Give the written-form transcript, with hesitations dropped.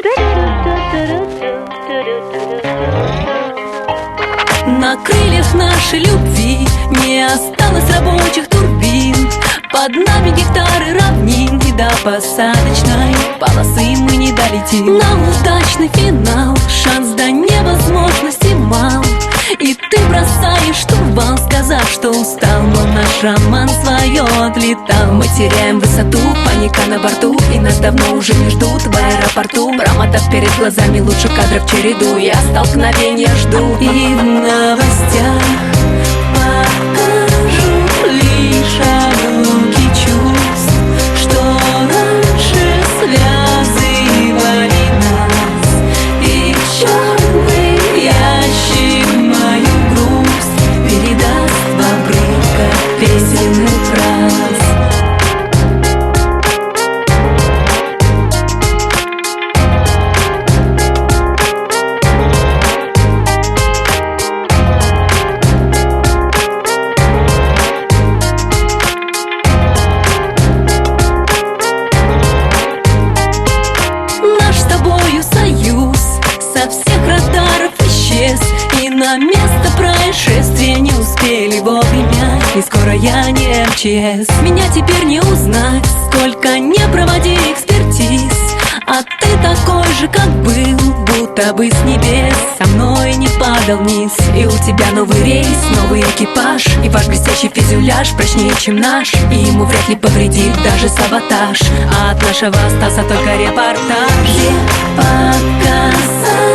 На крыльях нашей любви не осталось рабочих турбин. Под нами гектары равнин, и до посадочной полосы мы не долетим. На удачный финал шанс до невозможности мал. И ты бросаешь штурвал, сказав, что устал, но наш роман свое отлетал. Мы теряем высоту, паника на борту, и нас давно уже не ждут в аэропорту. Промотав перед глазами лучше кадров череду, я столкновения жду. И в новостях покажу лишь огоньки чувств, что раньше связывали нас. И черный ящик мою грусть передаст в обрывках песенных фраз. Со всех радаров исчез, и на место происшествия не успели вовремя. И скоро я не МЧС. Меня теперь не узнать, сколько не проводи экспертиз. А ты такой же, как был, будто бы с небес со мной не падал вниз. И у тебя новый рейс, новый экипаж, и ваш блестящий фюзеляж прочнее, чем наш, и ему вряд ли повредит даже саботаж. А от нашего остался только репортаж. Где показать